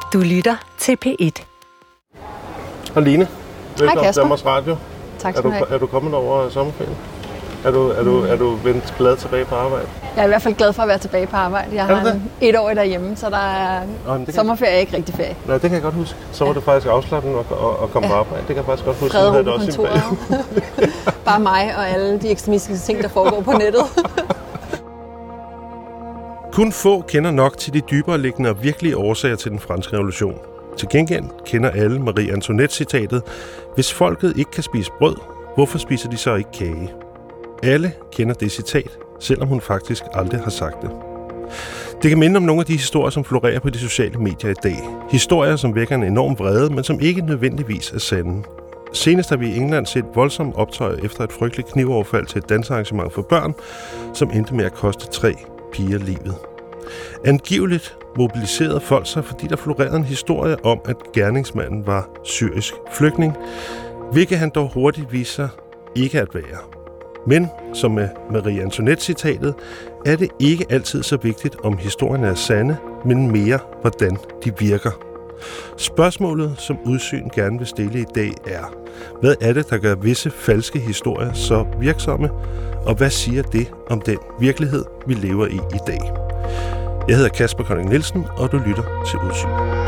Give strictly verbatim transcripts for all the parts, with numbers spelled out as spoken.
Du lytter til P et. Hej Line, velkommen Hej til Danmarks Radio. Tak er skal du, du have. er du kommet over sommerferien? Er du, er, du, er du vendt glad tilbage på arbejde? Jeg er i hvert fald glad for at være tilbage på arbejde. Jeg har en et år derhjemme, så der er Nå, det sommerferie er ikke rigtig ferie. Nej, det kan jeg godt huske. Så var det faktisk afslappende at, at, at komme ja. på arbejde. Det kan jeg faktisk godt huske. Fred havde på kontoret. Bare mig og alle de ekstremistiske ting, der foregår på nettet. Kun få kender nok til de dybere liggende og virkelige årsager til den franske revolution. Til gengæld kender alle Marie Antoinette-citatet: hvis folket ikke kan spise brød, hvorfor spiser de så ikke kage? Alle kender det citat, selvom hun faktisk aldrig har sagt det. Det kan minde om nogle af de historier, som florerer på de sociale medier i dag. Historier, som vækker en enorm vrede, men som ikke nødvendigvis er sande. Senest har vi i England set voldsomt optøj efter et frygteligt knivoverfald til et dansearrangement for børn, som endte med at koste tre piger livet. Angiveligt mobiliserede folk sig, fordi der florerede en historie om, at gerningsmanden var syrisk flygtning, hvilket han dog hurtigt viser ikke at være. Men, som med Marie Antoinette-citatet, er det ikke altid så vigtigt, om historien er sande, men mere, hvordan de virker. Spørgsmålet, som Udsyn gerne vil stille i dag, er: hvad er det, der gør visse falske historier så virksomme, og hvad siger det om den virkelighed, vi lever i i dag? Jeg hedder Kasper Kolding Nielsen, og du lytter til Udsyn.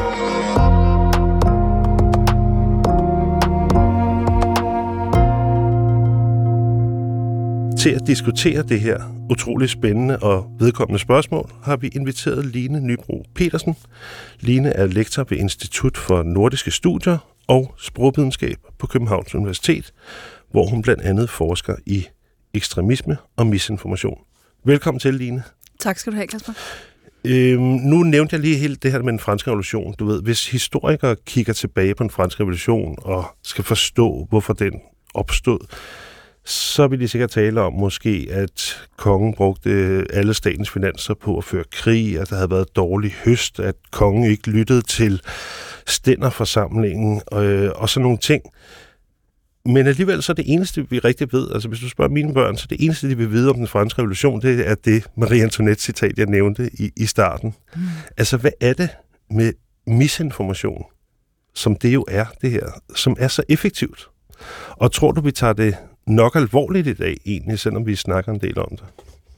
Til at diskutere det her utroligt spændende og vedkommende spørgsmål, har vi inviteret Line Nybro Petersen. Line er lektor ved Institut for Nordiske Studier og Sprogvidenskab på Københavns Universitet, hvor hun blandt andet forsker i ekstremisme og misinformation. Velkommen til, Line. Tak skal du have, Kasper. Øhm, nu nævnte jeg lige helt det her med den franske revolution. Du ved, hvis historikere kigger tilbage på den franske revolution og skal forstå, hvorfor den opstod, så vil de sikkert tale om måske, at kongen brugte alle statens finanser på at føre krig, at der havde været dårlig høst, at kongen ikke lyttede til stænderforsamlingen øh, og sådan nogle ting. Men alligevel så er det eneste, vi rigtig ved, altså hvis du spørger mine børn, så det eneste, de vil vide om den franske revolution, det er det Marie Antoinette-citat, jeg nævnte i, i starten. Mm. Altså, hvad er det med misinformation, som det jo er, det her, som er så effektivt? Og tror du, vi tager det nok alvorligt i dag, egentlig, selvom vi snakker en del om det?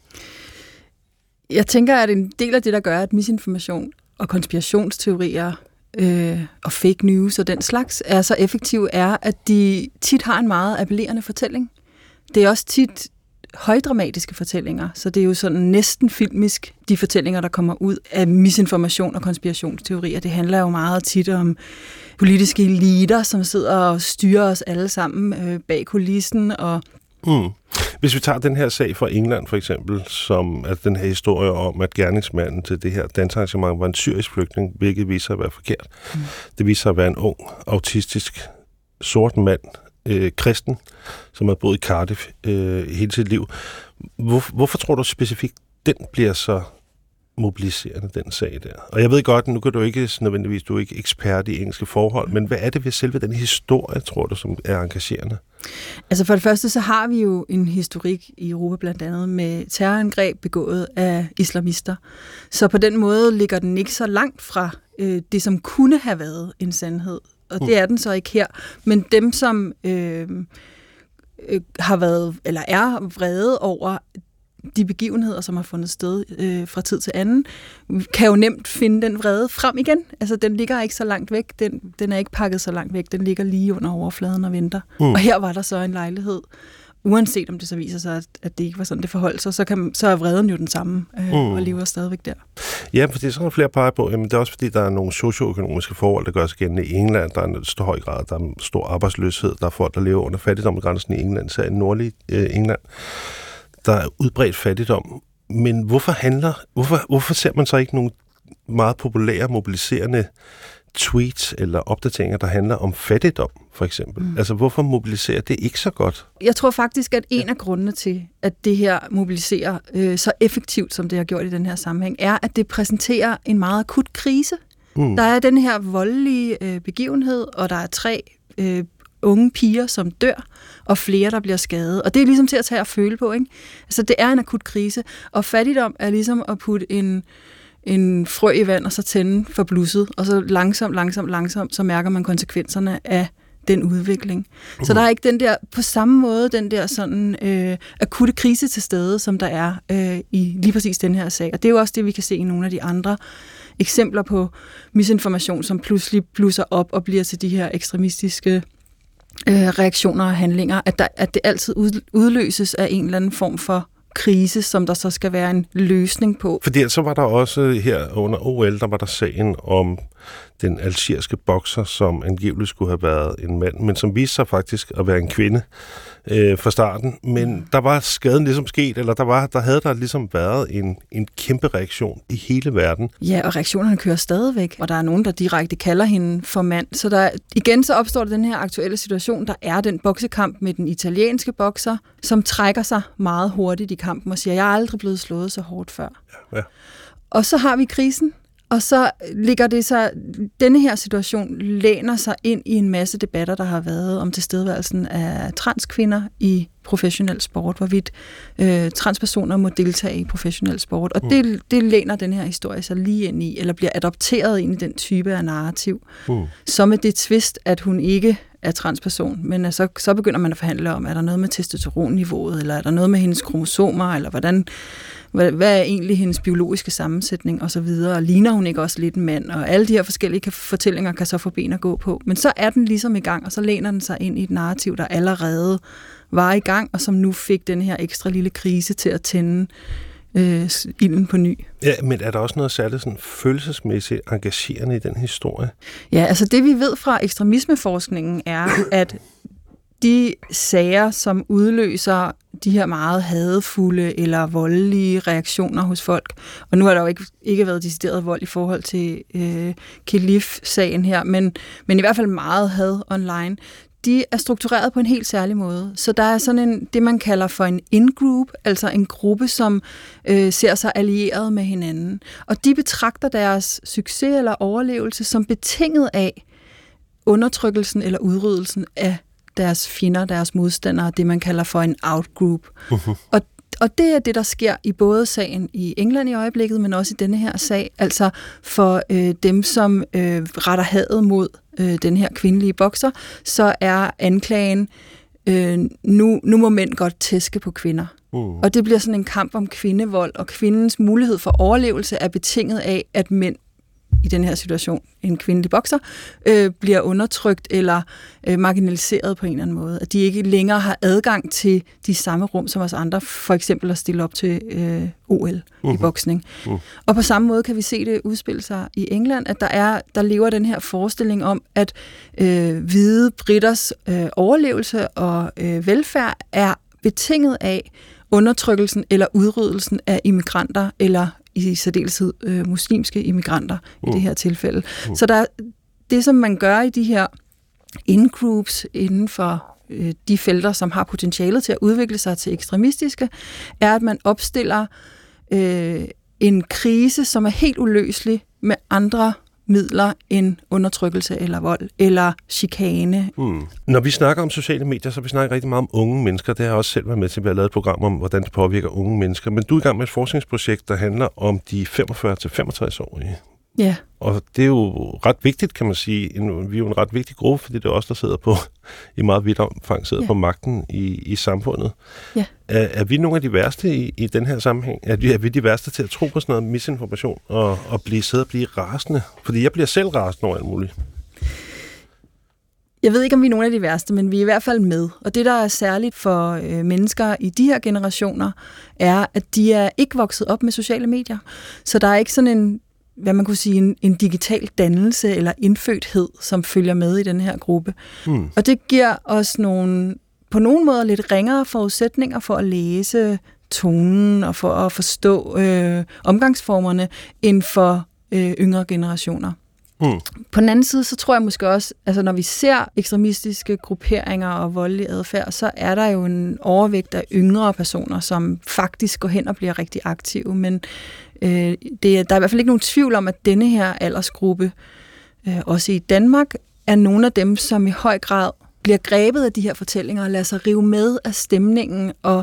Jeg tænker, at en del af det, der gør, at misinformation og konspirationsteorier øh, og fake news og den slags er så effektive, er, at de tit har en meget appellerende fortælling. Det er også tit højdramatiske fortællinger, så det er jo sådan næsten filmisk, de fortællinger, der kommer ud af misinformation og konspirationsteorier. Det handler jo meget tit om politiske eliter, som sidder og styrer os alle sammen øh, bag kulissen. Og mm. Hvis vi tager den her sag fra England for eksempel, som er den her historie om, at gerningsmanden til det her dansearrangement var en syrisk flygtning, hvilket viser sig at være forkert. Mm. Det viser sig at være en ung, autistisk, sort mand, øh, kristen, som har boet i Cardiff øh, hele sit liv. Hvor, hvorfor tror du specifikt, den bliver så mobiliserende, den sag der? Og jeg ved godt, nu kan du ikke nødvendigvis, du er ikke ekspert i engelske forhold, men hvad er det ved selve den historie, tror du, som er engagerende? Altså for det første, så har vi jo en historik i Europa blandt andet med terrorangreb begået af islamister. Så på den måde ligger den ikke så langt fra øh, det, som kunne have været en sandhed. Og det er den så ikke her. Men dem, som øh, øh, har været, eller er vrede over de begivenheder, som har fundet sted øh, fra tid til anden, kan jo nemt finde den vrede frem igen. Altså, den ligger ikke så langt væk. Den, den er ikke pakket så langt væk. Den ligger lige under overfladen og venter. Mm. Og her var der så en lejlighed. Uanset om det så viser sig, at, at det ikke var sådan, det forholdt sig, så, kan, så er vreden jo den samme, øh, mm. og lever stadigvæk der. Ja, fordi så er der flere peger på, jamen det er også fordi, der er nogle socioøkonomiske forhold, der gør sig gældende i England. Der er en stor høj grad, der er en stor arbejdsløshed. Der er folk, der lever under fattigdomsgrænsen i England, så i nordlige øh, England. Der er udbredt fattigdom. Men hvorfor handler, hvorfor, hvorfor ser man så ikke nogle meget populære, mobiliserende tweets eller opdateringer, der handler om fattigdom, for eksempel? Mm. Altså, hvorfor mobiliserer det ikke så godt? Jeg tror faktisk, at en af grundene til, at det her mobiliserer øh, så effektivt, som det har gjort i den her sammenhæng, er, at det præsenterer en meget akut krise. Mm. Der er den her voldelige øh, begivenhed, og der er tre øh, unge piger, som dør, og flere, der bliver skadet. Og det er ligesom til at tage og føle på, ikke? Altså, det er en akut krise, og fattigdom er ligesom at putte en en frø i vand, og så tænde for blusset, og så langsomt, langsomt, langsomt, så mærker man konsekvenserne af den udvikling. Uh-huh. Så der er ikke den der, på samme måde, den der sådan øh, akutte krise til stede, som der er øh, i lige præcis den her sag. Og det er jo også det, vi kan se i nogle af de andre eksempler på misinformation, som pludselig blusser op og bliver til de her ekstremistiske øh, reaktioner og handlinger, at, der, at det altid udløses af en eller anden form for krise, som der så skal være en løsning på. Fordi så var der også her under O L, der var der sagen om den algeriske bokser, som angiveligt skulle have været en mand, men som viste sig faktisk at være en kvinde øh, fra starten. Men der var skaden ligesom sket, eller der, var, der havde der ligesom været en, en kæmpe reaktion i hele verden. Ja, og reaktionerne kører stadigvæk, og der er nogen, der direkte kalder hende for mand. Så der, igen så opstår der den her aktuelle situation, der er den boksekamp med den italienske bokser, som trækker sig meget hurtigt i kampen og siger, jeg er aldrig blevet slået så hårdt før. Ja, ja. Og så har vi krisen, og så ligger det så, denne her situation læner sig ind i en masse debatter, der har været om tilstedeværelsen af transkvinder i professionel sport, hvorvidt øh, transpersoner må deltage i professionel sport. Og mm. det, det læner den her historie sig lige ind i, eller bliver adopteret ind i den type af narrativ. Mm. Så med det twist, at hun ikke er transperson, men så, så begynder man at forhandle om, er der noget med testosteronniveauet, eller er der noget med hendes kromosomer, eller hvordan, hvad, hvad er egentlig hendes biologiske sammensætning, og så videre, og ligner hun ikke også lidt en mand, og alle de her forskellige kan, fortællinger kan så få ben at gå på. Men så er den ligesom i gang, og så læner den sig ind i et narrativ, der allerede var i gang, og som nu fik den her ekstra lille krise til at tænde øh, ilden på ny. Ja, men er der også noget særligt sådan følelsesmæssigt engagerende i den historie? Ja, altså det vi ved fra ekstremismeforskningen er, at de sager, som udløser de her meget hadefulde eller voldelige reaktioner hos folk, og nu har der jo ikke, ikke været decideret vold i forhold til øh, Khalif-sagen her, men, men i hvert fald meget had online, de er struktureret på en helt særlig måde. Så der er sådan en, det, man kalder for en in-group, altså en gruppe, som øh, ser sig allieret med hinanden. Og de betragter deres succes eller overlevelse som betinget af undertrykkelsen eller udryddelsen af deres fjender, deres modstandere, det man kalder for en outgroup. Uh-huh. Og Og det er det, der sker i både sagen i England i øjeblikket, men også i denne her sag. Altså for øh, dem, som øh, retter hadet mod øh, den her kvindelige bokser, så er anklagen, øh, nu, nu må mænd godt tæske på kvinder. Uh. Og det bliver sådan en kamp om kvindevold, og kvindens mulighed for overlevelse er betinget af, at mænd, i den her situation en kvindelig bokser, øh, bliver undertrykt eller øh, marginaliseret på en eller anden måde. At de ikke længere har adgang til de samme rum som os andre, for eksempel at stille op til øh, O L uh-huh. i boksning. Uh. Og på samme måde kan vi se det udspille sig i England, at der er der lever den her forestilling om, at øh, hvide britters øh, overlevelse og øh, velfærd er betinget af undertrykkelsen eller udryddelsen af immigranter eller i særdeleshed øh, muslimske immigranter uh. i det her tilfælde. Uh. Så der, det, som man gør i de her in-groups inden for øh, de felter, som har potentialet til at udvikle sig til ekstremistiske, er, at man opstiller øh, en krise, som er helt uløselig med andre midler end undertrykkelse eller vold eller chikane. Mm. Når vi snakker om sociale medier, så vi snakker rigtig meget om unge mennesker. Det har jeg også selv været med til, at vi har lavet et program om, hvordan det påvirker unge mennesker. Men du er i gang med et forskningsprojekt, der handler om de femogfyrre til femogtres-årige. Ja. Og det er jo ret vigtigt, kan man sige. Vi er jo en ret vigtig gruppe, fordi det er os, der sidder på, i meget vidt omfang, sidder ja. på magten i, i samfundet. Ja. Er, er vi nogle af de værste i, i den her sammenhæng? Er vi, er vi de værste til at tro på sådan noget misinformation og, og blive, sidde og blive rasende? Fordi jeg bliver selv rasende over alt muligt. Jeg ved ikke, om vi er nogle af de værste, men vi er i hvert fald med. Og det, der er særligt for øh, mennesker i de her generationer, er, at de er ikke vokset op med sociale medier. Så der er ikke sådan en hvad man kunne sige, en, en digital dannelse eller indfødthed, som følger med i den her gruppe. Mm. Og det giver os nogle, på nogle måder lidt ringere forudsætninger for at læse tonen og for at forstå øh, omgangsformerne end for øh, yngre generationer. Mm. På den anden side, så tror jeg måske også, altså når vi ser ekstremistiske grupperinger og voldelig adfærd, så er der jo en overvægt af yngre personer, som faktisk går hen og bliver rigtig aktive, men øh, det er, der er i hvert fald ikke nogen tvivl om, at denne her aldersgruppe, øh, også i Danmark, er nogle af dem, som i høj grad bliver grebet af de her fortællinger og lader sig rive med af stemningen og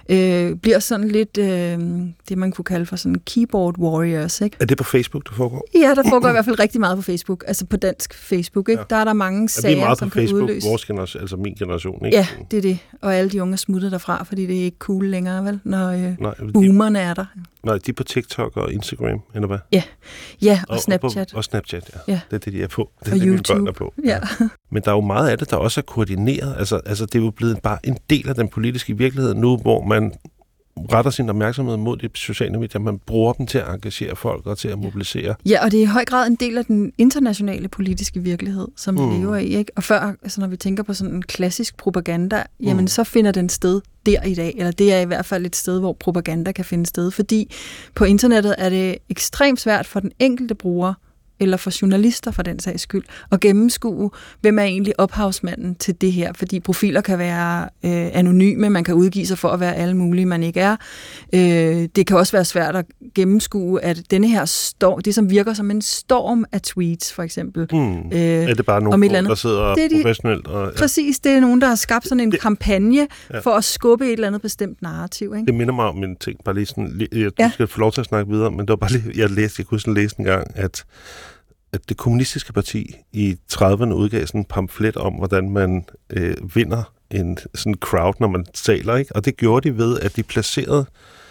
øh, bliver sådan lidt øh, det, man kunne kalde for sådan keyboard warriors, ikke? Er det på Facebook, der foregår? Ja, der foregår i hvert fald rigtig meget på Facebook, altså på dansk Facebook, ikke? Ja. Der er der mange sager, som kan Facebook, udløse. Vores generation, altså min generation, ikke? Ja, det er det. Og alle de unge er smuttet derfra, fordi det er ikke cool længere, vel? Når øh, nej, boomerne er der. Nej, de er på TikTok og Instagram, eller hvad? Ja, ja og, og Snapchat. Og, på, og Snapchat, ja. ja. Det er det, de er på. Det er og det, YouTube. mine børn er på. Ja. Men der er jo meget af det, der også er koordineret. Altså, altså det er jo blevet bare en del af den politiske virkelighed nu, hvor man retter sin opmærksomhed mod de sociale medier. Man bruger dem til at engagere folk og til at mobilisere. Ja, og det er i høj grad en del af den internationale politiske virkelighed, som vi mm. lever i, ikke? Og før, altså når vi tænker på sådan en klassisk propaganda, jamen mm. så finder den sted der i dag, eller det er i hvert fald et sted, hvor propaganda kan finde sted, fordi på internettet er det ekstremt svært for den enkelte bruger, eller for journalister for den sags skyld, at gennemskue, hvem er egentlig ophavsmanden til det her, fordi profiler kan være øh, anonyme, man kan udgive sig for at være alle mulige, man ikke er. Øh, det kan også være svært at gennemskue, at denne her storm, det som virker som en storm af tweets, for eksempel. Mm. Øh, er det bare nogle folk, der sidder det de, professionelt? Og, ja. Præcis, det er nogen, der har skabt sådan en det, kampagne ja. for at skubbe et eller andet bestemt narrativ. Ikke? Det minder mig om en ting, bare lige sådan, jeg ja. skal få lov til at snakke videre, men det var bare lige, jeg læste, jeg kunne sådan læse en gang, at at det kommunistiske parti i trediverne udgav sådan en pamflet om, hvordan man øh, vinder en sådan crowd, når man taler, ikke? Og det gjorde de ved, at de placerede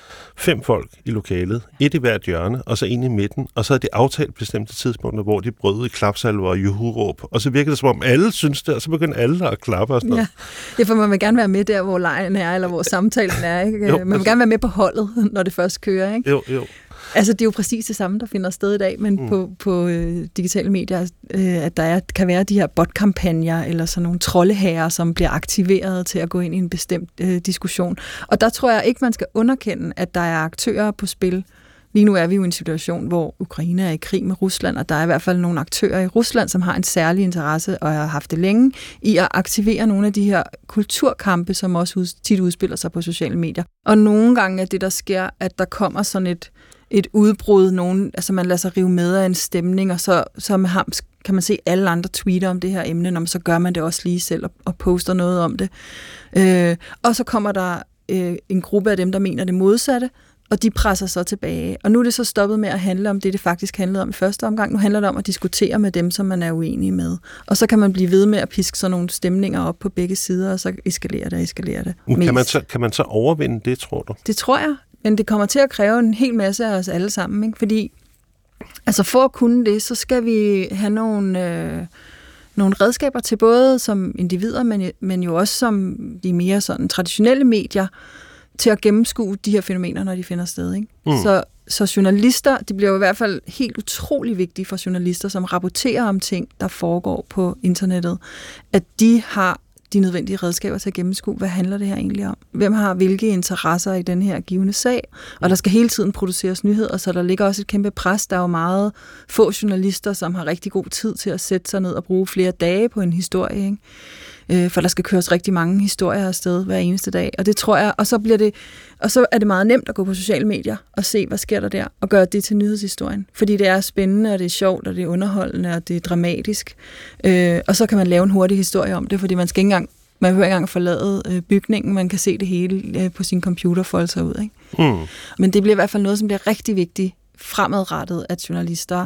fem folk i lokalet, et i hvert hjørne, og så en i midten, og så havde de aftalt bestemte tidspunkter, hvor de brød ud i klapsalver og juhuråb, og så virkede det som om alle synes det, og så begyndte alle at klappe og sådan noget. Ja, for man vil gerne være med der, hvor lejen er, eller hvor samtalen er, ikke? Jo, man vil altså gerne være med på holdet, når det først kører, ikke? Jo, jo. Altså, det er jo præcis det samme, der finder sted i dag, men mm. på, på øh, digitale medier, øh, at der er, kan være de her botkampagner, eller sådan nogle troldeherrer, som bliver aktiveret til at gå ind i en bestemt øh, diskussion. Og der tror jeg ikke, man skal underkende, at der er aktører på spil. Lige nu er vi jo i en situation, hvor Ukraine er i krig med Rusland, og der er i hvert fald nogle aktører i Rusland, som har en særlig interesse, og har haft det længe, i at aktivere nogle af de her kulturkampe, som også tit udspiller sig på sociale medier. Og nogle gange er det, der sker, at der kommer sådan et et udbrud, nogen, altså man lader sig rive med af en stemning, og så, så med ham kan man se alle andre tweeter om det her emne, og så gør man det også lige selv og, og poster noget om det. Øh, og så kommer der øh, en gruppe af dem, der mener det modsatte, og de presser så tilbage. Og nu er det så stoppet med at handle om det, det faktisk handlede om i første omgang. Nu handler det om at diskutere med dem, som man er uenig med. Og så kan man blive ved med at piske sådan nogle stemninger op på begge sider, og så eskalerer det og eskalerer det. Kan man, så, kan man så overvinde det, tror du? Det tror jeg. Men det kommer til at kræve en hel masse af os alle sammen, ikke? Fordi altså for at kunne det, så skal vi have nogle, øh, nogle redskaber til både som individer, men, men jo også som de mere sådan traditionelle medier, til at gennemskue de her fænomener, når de finder sted. Ikke? Mm. Så, så journalister, det bliver jo i hvert fald helt utrolig vigtigt for journalister, som rapporterer om ting, der foregår på internettet, at de har de nødvendige redskaber til at gennemskue, hvad handler det her egentlig om? Hvem har hvilke interesser i den her givende sag? Og der skal hele tiden produceres nyheder, så der ligger også et kæmpe pres. Der er jo meget få journalister, som har rigtig god tid til at sætte sig ned og bruge flere dage på en historie, ikke? For der skal køres rigtig mange historier afsted hver eneste dag, og det tror jeg, og så bliver det, og så er det meget nemt at gå på sociale medier og se, hvad sker der der, og gøre det til nyhedshistorien, fordi det er spændende, og det er sjovt, og det er underholdende, og det er dramatisk, øh, og så kan man lave en hurtig historie om det, fordi man skal ikke engang, man behøver ikke engang forlade øh, bygningen, man kan se det hele øh, på sin computer folde sig ud, ikke? Mm. Men det bliver i hvert fald noget, som bliver rigtig vigtigt fremadrettet, at journalister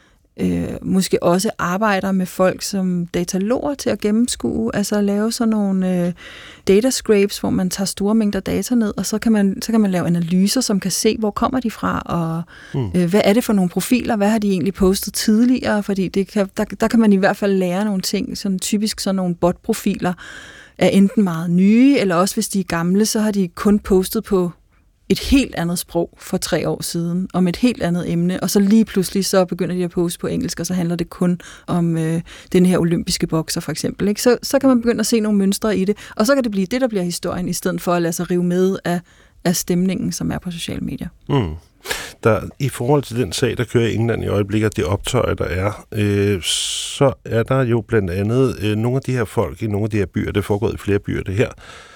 Øh, måske også arbejder med folk som dataloger til at gennemskue, altså at lave sådan nogle øh, data scrapes, hvor man tager store mængder data ned, og så kan man, så kan man lave analyser, som kan se, hvor kommer de fra, og mm. øh, hvad er det for nogle profiler, hvad har de egentlig postet tidligere, fordi det kan, der, der kan man i hvert fald lære nogle ting, sådan typisk sådan nogle bot-profiler er enten meget nye, eller også hvis de er gamle, så har de kun postet på et helt andet sprog for tre år siden, om et helt andet emne, og så lige pludselig så begynder de at poste på engelsk, og så handler det kun om øh, den her olympiske bokser for eksempel. Ikke? Så, så kan man begynde at se nogle mønstre i det, og så kan det blive det, der bliver historien, i stedet for at lade sig rive med af, af stemningen, som er på sociale medier. Mm. Der, i forhold til den sag, der kører i England i øjeblikket, de optøjer, der er, øh, så er der jo blandt andet øh, nogle af de her folk i nogle af de her byer, det er foregået i flere byer, det her,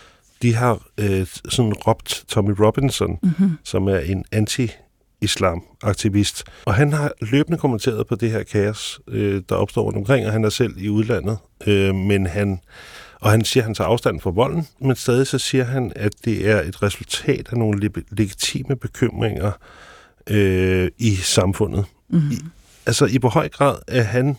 de har øh, sådan råbt Tommy Robinson, mm-hmm. som er en anti-islam-aktivist. Og han har løbende kommenteret på det her kaos, øh, der opstår rundt omkring, og han er selv i udlandet. Øh, men han, Og han siger, at han tager afstand fra volden, men stadig så siger han, at det er et resultat af nogle legitime bekymringer øh, i samfundet. Mm-hmm. I, altså i hvor høj grad er han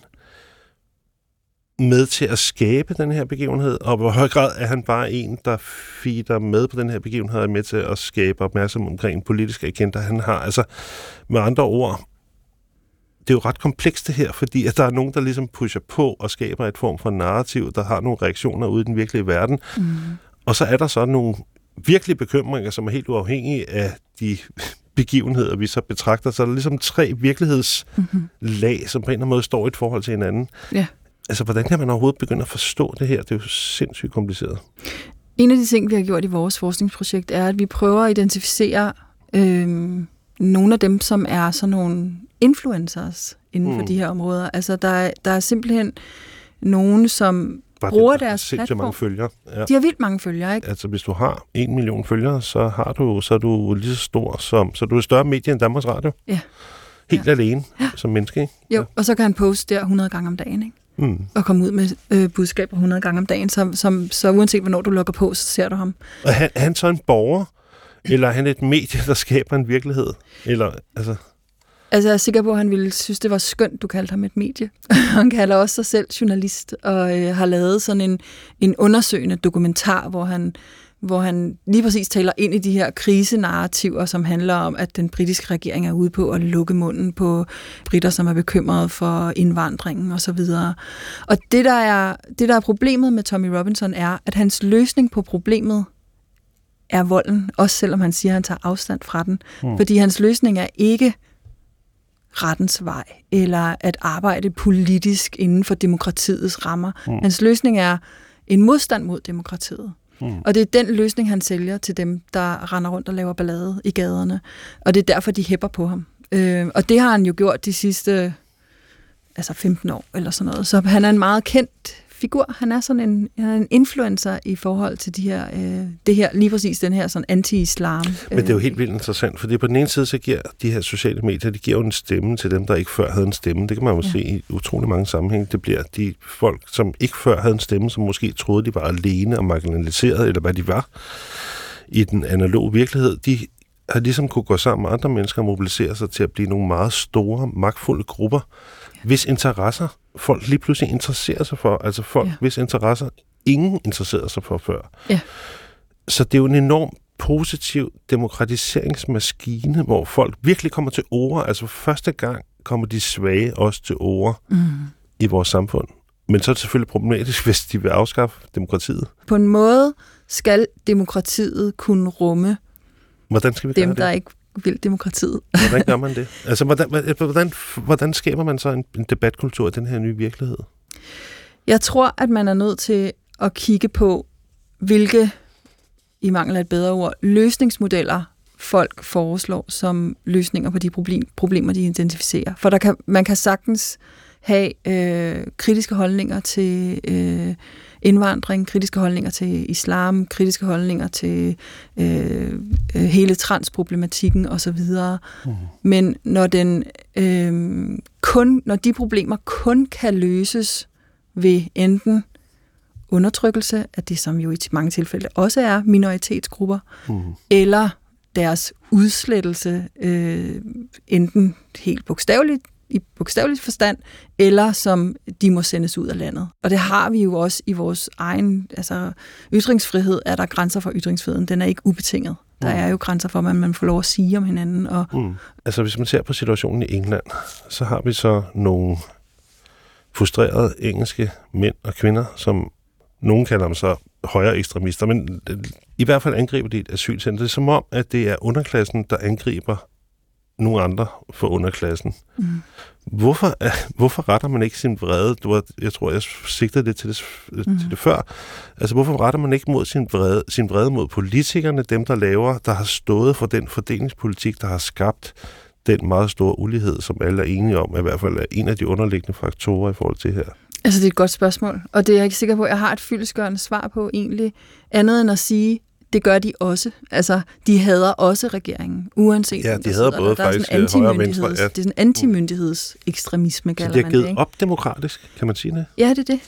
med til at skabe den her begivenhed, og hvor høj grad er han bare en, der feeder med på den her begivenhed, og er med til at skabe opmærksomhed omkring en politisk agenda, han har. Altså med andre ord, det er jo ret komplekst det her, fordi at der er nogen, der ligesom pusher på og skaber et form for narrativ, der har nogle reaktioner ude i den virkelige verden. Mm. Og så er der så nogle virkelige bekymringer, som er helt uafhængige af de begivenheder, vi så betragter. Så er der ligesom tre virkelighedslag, mm-hmm. som på en eller anden måde står i et forhold til hinanden. Ja. Altså, hvordan kan man overhovedet begynde at forstå det her? Det er jo sindssygt kompliceret. En af de ting, vi har gjort i vores forskningsprojekt, er, at vi prøver at identificere øh, nogle af dem, som er sådan nogle influencers inden for mm. de her områder. Altså, der er, der er simpelthen nogen, som Bare bruger deres platform. Mange følgere. Ja. De har vildt mange følgere, ikke? Altså, hvis du har en million følgere, så har du, så er du lige så stor som, så du er et større medie end Danmarks Radio. Ja. Helt ja. alene ja. som menneske, ikke? Jo, ja. Og så kan han poste der hundrede gange om dagen, ikke? Mm. Og komme ud med øh, budskaber hundrede gange om dagen, så, som, så uanset hvornår du logger på, så ser du ham. Og han, er han så en borger, eller er han et medie, der skaber en virkelighed? Eller, altså... altså jeg er sikker på, at han ville synes, det var skønt, du kaldte ham et medie. Han kalder også sig selv journalist, og øh, har lavet sådan en, en undersøgende dokumentar, hvor han hvor han lige præcis taler ind i de her krisenarrativer, som handler om, at den britiske regering er ude på at lukke munden på britter, som er bekymrede for indvandringen osv. Og det der, er, det, der er problemet med Tommy Robinson, er, at hans løsning på problemet er volden, også selvom han siger, at han tager afstand fra den. Mm. Fordi hans løsning er ikke rettens vej, eller at arbejde politisk inden for demokratiets rammer. Mm. Hans løsning er en modstand mod demokratiet. Mm. Og det er den løsning, han sælger til dem, der render rundt og laver ballade i gaderne. Og det er derfor, de hæpper på ham. Øh, og det har han jo gjort de sidste altså femten år, eller sådan noget. Så han er en meget kendt figur. Han er sådan en, han er en influencer i forhold til de her, øh, det her, lige præcis den her sådan anti-islam. Men det er jo helt vildt interessant, fordi på den ene side, så giver de her sociale medier, de giver jo en stemme til dem, der ikke før havde en stemme. Det kan man jo ja. se i utrolig mange sammenhænge. Det bliver de folk, som ikke før havde en stemme, som måske troede, de var alene og marginaliseret, eller hvad de var i den analoge virkelighed. De har ligesom kunne gå sammen med andre mennesker og mobilisere sig til at blive nogle meget store, magtfulde grupper, ja. hvis interesser folk lige pludselig interesserer sig for, altså folk, ja. hvis interesser ingen interesserede sig for før. Ja. Så det er jo en enorm positiv demokratiseringsmaskine, hvor folk virkelig kommer til ord. Altså første gang kommer de svage også til ord mm. i vores samfund. Men så er det selvfølgelig problematisk, hvis de vil afskaffe demokratiet. På en måde skal demokratiet kunne rumme Hvordan skal vi dem, gøre det? der ikke vil demokratiet. Hvordan gør man det? Altså, hvordan, hvordan, hvordan skaber man så en, en debatkultur i den her nye virkelighed? Jeg tror, at man er nødt til at kigge på, hvilke, i mangel af et bedre ord, løsningsmodeller folk foreslår som løsninger på de problem, problemer, de identificerer. For der kan, man kan sagtens have øh, kritiske holdninger til øh, indvandring, kritiske holdninger til islam, kritiske holdninger til øh, øh, hele transproblematikken osv. Mm. Men når, den, øh, kun, når de problemer kun kan løses ved enten undertrykkelse af det, som jo i mange tilfælde også er minoritetsgrupper, mm. eller deres udslettelse, øh, enten helt bogstaveligt, i bogstaveligt forstand, eller som de må sendes ud af landet. Og det har vi jo også i vores egen, altså ytringsfrihed, er der grænser for ytringsfriheden. Den er ikke ubetinget. Der mm. er jo grænser for, hvad man får lov at sige om hinanden. Og mm. Altså hvis man ser på situationen i England, så har vi så nogle frustrerede engelske mænd og kvinder, som nogen kalder dem så højre ekstremister, men i hvert fald angriber de et asylcenter. Det er som om, at det er underklassen, der angriber nogle andre for underklassen. Mm. Hvorfor, hvorfor retter man ikke sin vrede? Du var, jeg tror, jeg sigtede det til det, mm. til det før. Altså, hvorfor retter man ikke mod sin vrede, sin vrede mod politikerne, dem, der laver, der har stået for den fordelingspolitik, der har skabt den meget store ulighed, som alle er enige om, er i hvert fald er en af de underliggende faktorer i forhold til det her? Altså, det er et godt spørgsmål, og det er jeg ikke sikker på, at jeg har et fyldestgørende svar på egentlig, andet end at sige, det gør de også. Altså, de hader også regeringen, uanset ja, de hader både der. faktisk der højre og venstre. Ja. Det er sådan en antimyndighedshedsekstremisme, kalder man det. Så de har givet op demokratisk, kan man sige det? Ja, det er det.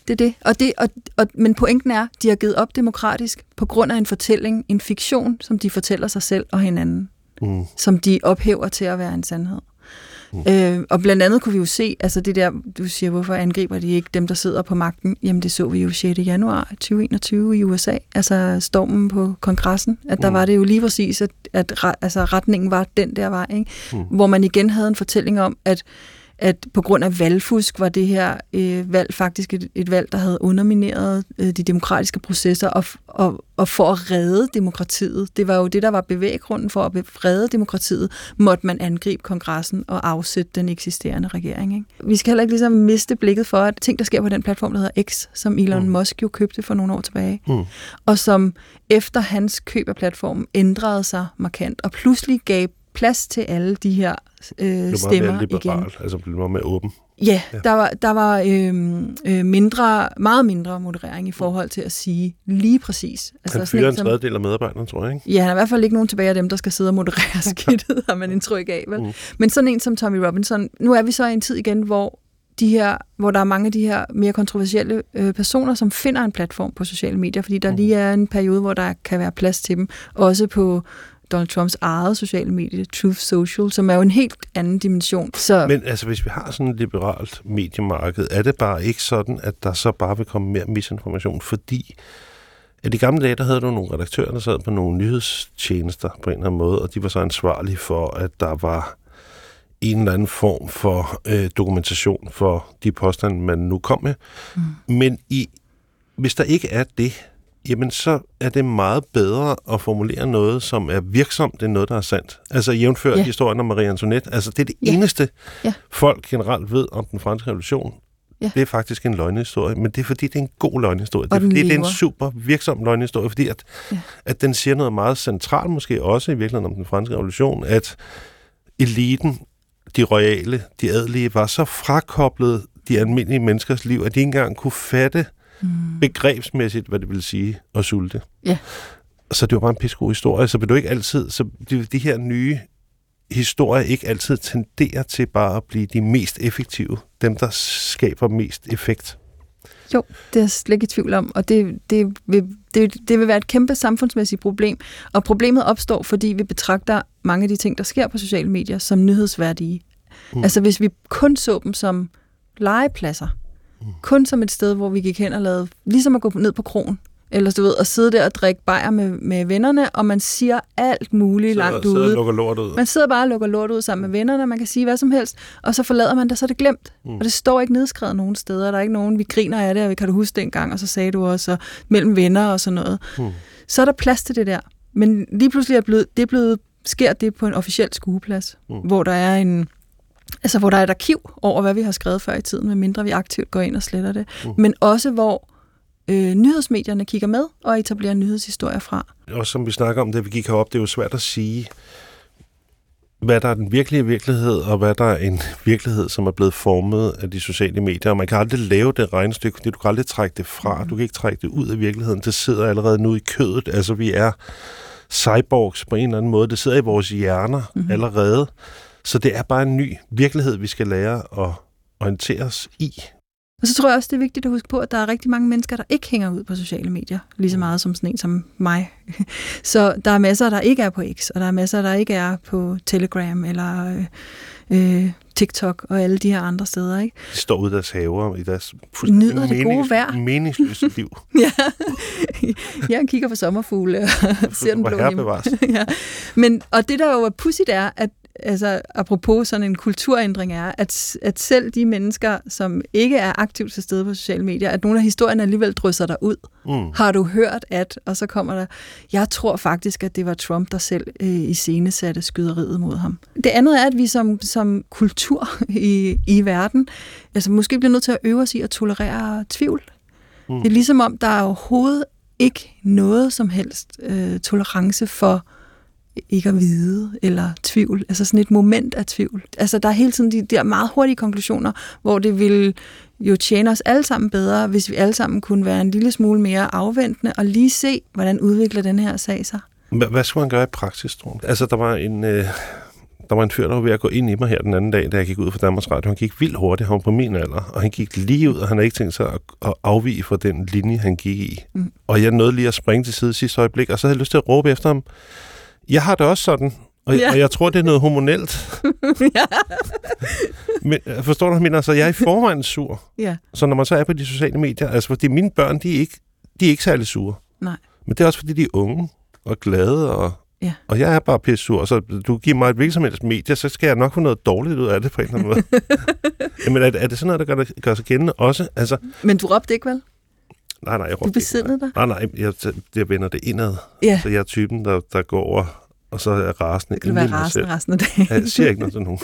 det er det. Og det og, og, men pointen er, de har givet op demokratisk på grund af en fortælling, en fiktion, som de fortæller sig selv og hinanden, mm. som de ophæver til at være en sandhed. Mm. Øh, og blandt andet kunne vi jo se, altså det der, du siger, hvorfor angriber de ikke dem, der sidder på magten? Jamen det så vi jo sjette januar tyve enogtyve i U S A, altså stormen på kongressen, at der mm. var det jo lige præcis, at, at altså, retningen var den der vej, ikke? Mm. Hvor man igen havde en fortælling om, at at på grund af valgfusk var det her øh, valg faktisk et, et valg, der havde undermineret øh, de demokratiske processer, og, og, og for at redde demokratiet, det var jo det, der var bevæggrunden for at redde demokratiet, måtte man angribe kongressen og afsætte den eksisterende regering. Ikke? Vi skal heller ikke ligesom miste blikket for, at ting, der sker på den platform, der hedder X, som Elon mm. Musk jo købte for nogle år tilbage, mm. og som efter hans køb af platformen ændrede sig markant, og pludselig gav plads til alle de her øh, stemmer igen. Altså blev meget mere åben. Ja, ja. der var, der var øh, øh, mindre, meget mindre moderering i forhold til at sige lige præcis. Altså, han fyrer en tredjedel af medarbejderne, tror jeg, ikke? Ja, han er i hvert fald ikke nogen tilbage af dem, der skal sidde og moderere skidtet, har man indtryk af. Vel? Mm. Men sådan en som Tommy Robinson, nu er vi så i en tid igen, hvor de her, hvor der er mange af de her mere kontroversielle øh, personer, som finder en platform på sociale medier, fordi der mm. lige er en periode, hvor der kan være plads til dem, også på Donald Trumps eget sociale medie, Truth Social, som er jo en helt anden dimension. Så men altså, hvis vi har sådan et liberalt mediemarked, er det bare ikke sådan, at der så bare vil komme mere misinformation, fordi i de gamle dage, der havde du nogle redaktører, der sad på nogle nyhedstjenester på en eller anden måde, og de var så ansvarlige for, at der var en eller anden form for øh, dokumentation for de påstande, man nu kom med. Mm. Men i, hvis der ikke er det, jamen så er det meget bedre at formulere noget, som er virksomt, end noget, der er sandt. Altså jævnfør yeah. historien om Marie Antoinette. Altså det er det yeah. eneste, yeah. folk generelt ved om den franske revolution. Yeah. Det er faktisk en løgnehistorie, men det er fordi, det er en god løgnehistorie. Det er fordi, det er en super virksom løgnehistorie, fordi at, yeah. at den siger noget meget centralt, måske også i virkeligheden om den franske revolution, at eliten, de royale, de adelige, var så frakoblet de almindelige menneskers liv, at de ikke engang kunne fatte Mm. begrebsmæssigt, hvad det vil sige at sulte. Ja. Så det var bare en pissegod historie, så vil du ikke altid, så de, de her nye historier ikke altid tenderer til bare at blive de mest effektive, dem der skaber mest effekt. Jo, det er jeg slet ikke i tvivl om, og det, det, vil, det, det vil være et kæmpe samfundsmæssigt problem, og problemet opstår, fordi vi betragter mange af de ting, der sker på sociale medier, som nyhedsværdige. Mm. Altså hvis vi kun så dem som legepladser, kun som et sted, hvor vi gik hen og lavede, ligesom at gå ned på kroen, eller du ved, og sidde der og drikke bajer med, med vennerne, og man siger alt muligt sidder, langt sidder ude. Og lukker lort ud. Man sidder bare og lukker lort ud sammen med vennerne, man kan sige hvad som helst, og så forlader man det, så er det glemt. Mm. Og det står ikke nedskrevet nogen steder, der er ikke nogen, vi griner af det, og kan du huske dengang, og så sagde du også, og mellem venner og sådan noget. Mm. Så er der plads til det der. Men lige pludselig er blevet, det er blevet, sker det på en officiel skueplads, mm. hvor der er en Altså, hvor der er et arkiv over, hvad vi har skrevet før i tiden, medmindre vi aktivt går ind og sletter det. Uh. Men også, hvor øh, nyhedsmedierne kigger med og etablerer nyhedshistorier fra. Og som vi snakker om, det vi gik herop, det er jo svært at sige, hvad der er den virkelige virkelighed, og hvad der er en virkelighed, som er blevet formet af de sociale medier. Og man kan aldrig lave det regnestykke, fordi du kan aldrig trække det fra. Du kan ikke trække det ud af virkeligheden. Det sidder allerede nu i kødet. Altså, vi er cyborgs på en eller anden måde. Det sidder i vores hjerner mm-hmm. allerede. Så det er bare en ny virkelighed, vi skal lære at orientere os i. Og så tror jeg også, det er vigtigt at huske på, at der er rigtig mange mennesker, der ikke hænger ud på sociale medier, lige så meget som sådan en som mig. Så der er masser, der ikke er på X, og der er masser, der ikke er på Telegram eller øh, TikTok og alle de her andre steder. Ikke? De står ude i deres haver i deres nyder det gode vejr. meningsløse liv. Ja, jeg kigger på sommerfugle og ser den blå himmel. Ja. Men, og det, der jo er pudsigt, er, at altså apropos sådan en kulturændring er, at, at selv de mennesker, som ikke er aktivt til stede på sociale medier, at nogle af historierne alligevel drysser der ud. Mm. Har du hørt at, og så kommer der, jeg tror faktisk, at det var Trump, der selv øh, iscenesatte skyderiet mod ham. Det andet er, at vi som, som kultur i, i verden, altså måske bliver nødt til at øve os i at tolerere tvivl. Mm. Det er ligesom om, der er overhovedet ikke noget som helst øh, tolerance for ikke at vide, eller tvivl. Altså sådan et moment af tvivl. Altså der er hele tiden de der meget hurtige konklusioner, hvor det vil jo tjene os alle sammen bedre, hvis vi alle sammen kunne være en lille smule mere afventende, og lige se, hvordan udvikler den her sag sig. Hvad skal man gøre i praksis, tror du? Altså der var en, øh, der var en fyr, der var ved at gå ind i mig her den anden dag, da jeg gik ud fra Danmarks Radio. Han gik vildt hurtigt, han var på min alder, og han gik lige ud, og han havde ikke tænkt sig at, at afvige fra den linje, han gik i. Mm. Og jeg nåede lige at springe til side sidste øjeblik, og så havde jeg lyst til at råbe efter ham. Jeg har det også sådan, og, ja. og jeg tror, det er noget hormonelt. Ja. Men, forstår du, hvad jeg mener? Så jeg er i forvejen sur. Ja. Så når man så er på de sociale medier, altså fordi mine børn, de er ikke, de er ikke særlig sure. Nej. Men det er også fordi, de er unge og glade, og, ja. og jeg er bare pisse sur. Så du giver mig et hvilket som helst medie, så skal jeg nok få noget dårligt ud af det på en eller anden måde. Jamen, er, er det sådan noget, der gør, gør sig gældende også? Altså, men du råbte ikke, vel? Nej, nej, jeg råbte ikke. Du besindede dig? Nej, nej, jeg, jeg vender det indad. Ja. Så jeg er typen, der, der går over, og så er rasende. Det kan være rasende resten af dagen. Ja, jeg siger ikke noget til nogen.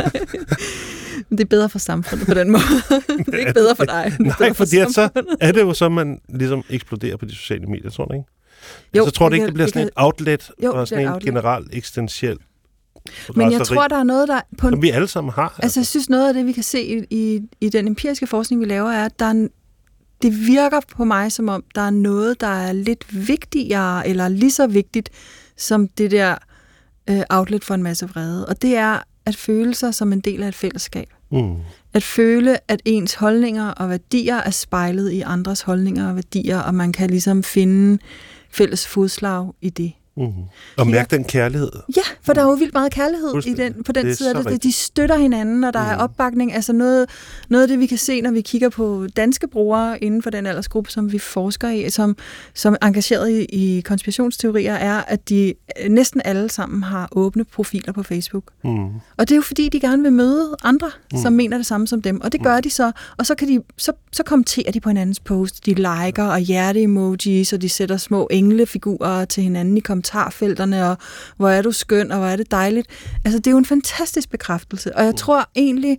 Det er bedre for samfundet på den måde. Det er ikke bedre for dig. Nej, for så er det jo så, man ligesom eksploderer på de sociale medier, tror du ikke? Jo, altså, tror du ikke, det bliver det sådan et outlet, jo, og sådan en outlet. General eksistentiel men jeg tror, der er noget, der... På, som vi alle sammen har. Altså. altså, jeg synes, noget af det, vi kan se i, i, i den empiriske forskning, vi laver, er, at der er, det virker på mig, som om der er noget, der er lidt vigtigere, eller lige så vigtigt, som det der øh, outlet for en masse vrede. Og det er at føle sig som en del af et fællesskab. Mm. At føle, at ens holdninger og værdier er spejlet i andres holdninger og værdier, og man kan ligesom finde fælles fodslag i det. Mm. Og mærke ja. den kærlighed. Ja, for der er jo vildt meget kærlighed i den, på den side af det. De støtter hinanden, og der mm. er opbakning. Altså noget, noget af det, vi kan se, når vi kigger på danske brugere inden for den aldersgruppe, som vi forsker i, som, som er engageret i, i konspirationsteorier, er, at de næsten alle sammen har åbne profiler på Facebook. Mm. Og det er jo fordi, de gerne vil møde andre, mm. som mener det samme som dem. Og det gør mm. de så. Og så, kan de, så, så kommenterer de på hinandens post. De liker og hjerte-emojis, og de sætter små englefigurer til hinanden i kommentarfelterne, og hvor er du skøn, og hvor er det dejligt. Altså, det er jo en fantastisk bekræftelse, og jeg tror egentlig,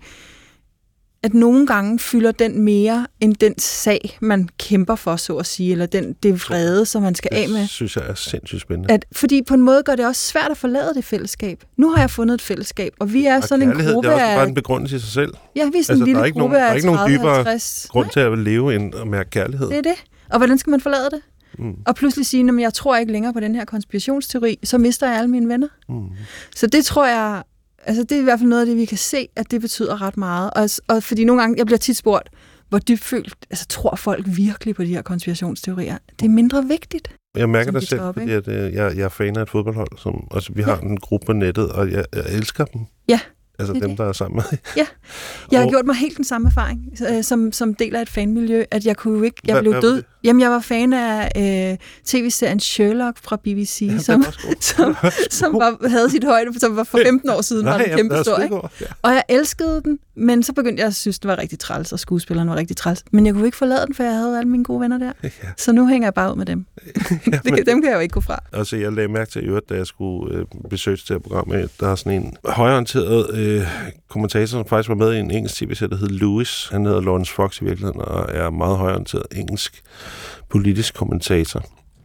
at nogle gange fylder den mere end den sag, man kæmper for, så at sige, eller den, det vrede, som man skal det af med. Det synes jeg er sindssygt spændende. At, fordi på en måde gør det også svært at forlade det fællesskab. Nu har jeg fundet et fællesskab, og vi er og sådan en gruppe af... det er også bare en begrundelse i sig selv. Ja, vi er sådan altså, en lille gruppe af tredive halvtreds. Der er ikke nogen dybere grund til at leve end at mærke kærlighed. Det er det. Og hvordan skal man forlade det? Mm. Og pludselig sige, at jeg tror ikke længere på den her konspirationsteori, så mister jeg alle mine venner. Mm. Så det tror jeg, altså det er i hvert fald noget af det, vi kan se, at det betyder ret meget. Og, og fordi nogle gange, jeg bliver tit spurgt, hvor dybfølt, altså tror folk virkelig på de her konspirationsteorier? Det er mindre vigtigt. Jeg mærker det selv, fordi at, jeg, jeg er fan af et fodboldhold, som, altså vi har ja. en gruppe på nettet, og jeg, jeg elsker dem. Ja. Altså dem, det. der er sammen med. Ja, jeg har og... gjort mig helt den samme erfaring, som, som del af et fanmiljø, at jeg kunne ikke, jeg hvad, blev hvad død. Jamen, jeg var fan af øh, tv-serien Sherlock fra B B C, ja, som, som, som var, havde sit højde, som var for femten år siden, Nej, var den kæmpe stor, ikke? Ja. Og jeg elskede den, men så begyndte jeg at synes, det var rigtig træls, og skuespilleren var rigtig træls. Men jeg kunne ikke forlade den, for jeg havde alle mine gode venner der. Ja. Så nu hænger jeg bare ud med dem. Ja, men, dem kan jeg jo ikke gå fra. Altså, jeg lagde mærke til, at da jeg skulle øh, besøge det her program, der er sådan en højorienteret øh, kommentator, som faktisk var med i en engelsk tv-serie, der hed Lewis. Han hedder Lawrence Fox i virkeligheden, og er meget højorienteret engelsk politisk kommentator.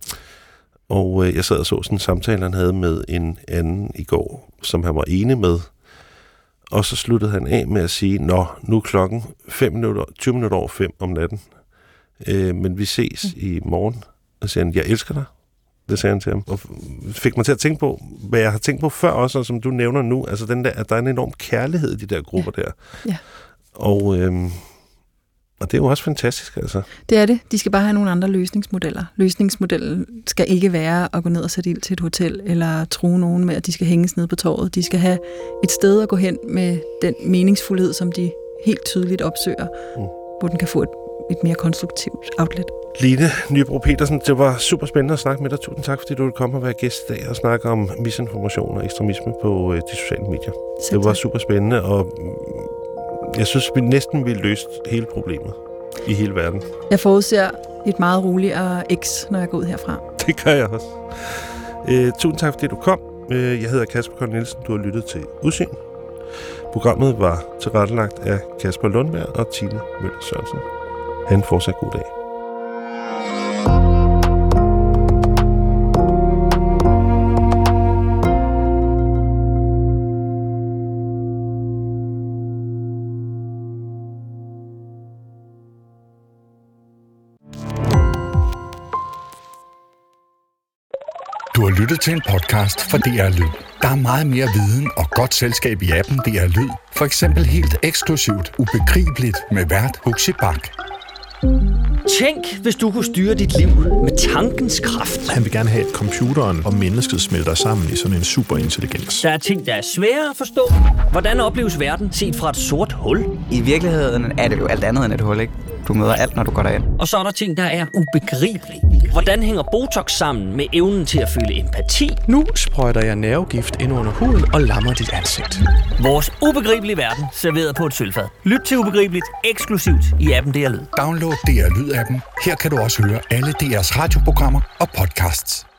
Og øh, jeg sad og så sådan en samtale, han havde med en anden i går, som han var enig med. Og så sluttede han af med at sige, nå, nu er klokken fem minutter, tyve minutter over fem om natten. Øh, men vi ses mm. i morgen. Og så siger han, jeg elsker dig. Det sagde han til ham. Og fik mig til at tænke på, hvad jeg har tænkt på før også, og som du nævner nu, altså den der, at der er en enorm kærlighed i de der grupper ja. der. Ja. Og... Øh, Og det er jo også fantastisk, altså. Det er det. De skal bare have nogle andre løsningsmodeller. Løsningsmodellen skal ikke være at gå ned og sætte ild til et hotel, eller true nogen med, at de skal hænges ned på torvet. De skal have et sted at gå hen med den meningsfuldhed, som de helt tydeligt opsøger, mm. hvor den kan få et, et mere konstruktivt outlet. Line Nybro Petersen, det var super spændende at snakke med dig. Tusind tak, fordi du ville komme og være gæst i dag og snakke om misinformation og ekstremisme på de sociale medier. Selv det var tak. Super spændende, og jeg synes, vi næsten ville løse hele problemet i hele verden. Jeg forudser et meget roligere X, når jeg går ud herfra. Det gør jeg også. Øh, tusind tak, fordi du kom. Jeg hedder Kasper Kold Nielsen. Du har lyttet til Udsyn. Programmet var tilrettelagt af Kasper Lundberg og Tine Møller Sørensen. Ha' en fortsat god dag. Du har lyttet til en podcast fra D R Lyd. Der er meget mere viden og godt selskab i appen D R Lyd. For eksempel helt eksklusivt Ubegribeligt med vært Huxi Bach. Tænk, hvis du kunne styre dit liv med tankens kraft. Han vil gerne have, at computeren og mennesket smelter sammen i sådan en superintelligens. Der er ting, der er svære at forstå. Hvordan opleves verden set fra et sort hul? I virkeligheden er det jo alt andet end et hul, ikke? Du møder alt, når du går derind. Og så er der ting, der er ubegribelige. Hvordan hænger Botox sammen med evnen til at føle empati? Nu sprøjter jeg nervegift ind under huden og lammer dit ansigt. Vores ubegribelige verden, serveret på et sølvfad. Lyt til Ubegribeligt eksklusivt i appen D R Lyd. Download D R Lyd-appen. Her kan du også høre alle D R's radioprogrammer og podcasts.